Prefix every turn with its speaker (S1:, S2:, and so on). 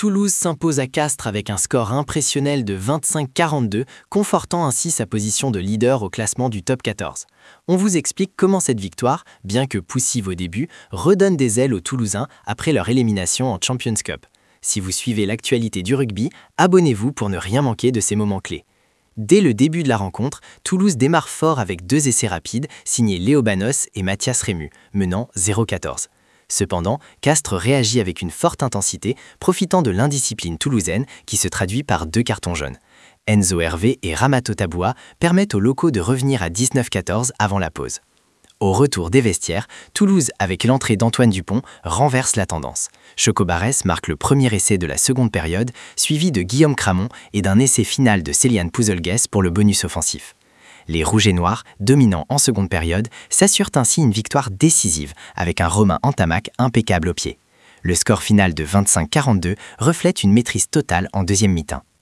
S1: Toulouse s'impose à Castres avec un score impressionnel de 25-42, confortant ainsi sa position de leader au classement du top 14. On vous explique comment cette victoire, bien que poussive au début, redonne des ailes aux Toulousains après leur élimination en Champions Cup. Si vous suivez l'actualité du rugby, abonnez-vous pour ne rien manquer de ces moments clés. Dès le début de la rencontre, Toulouse démarre fort avec 2 essais rapides signés Léo Banos et Mathias Rému, menant 0-14. Cependant, Castres réagit avec une forte intensité, profitant de l'indiscipline toulousaine qui se traduit par 2 cartons jaunes. Enzo Hervé et Ramato Taboua permettent aux locaux de revenir à 19-14 avant la pause. Au retour des vestiaires, Toulouse, avec l'entrée d'Antoine Dupont, renverse la tendance. Choco Barès marque le premier essai de la seconde période, suivi de Guillaume Cramon et d'un essai final de Céliane Pouzelgues pour le bonus offensif. Les Rouges et Noirs, dominants en seconde période, s'assurent ainsi une victoire décisive avec un Romain Antamac impeccable au pied. Le score final de 25-42 reflète une maîtrise totale en deuxième mi-temps.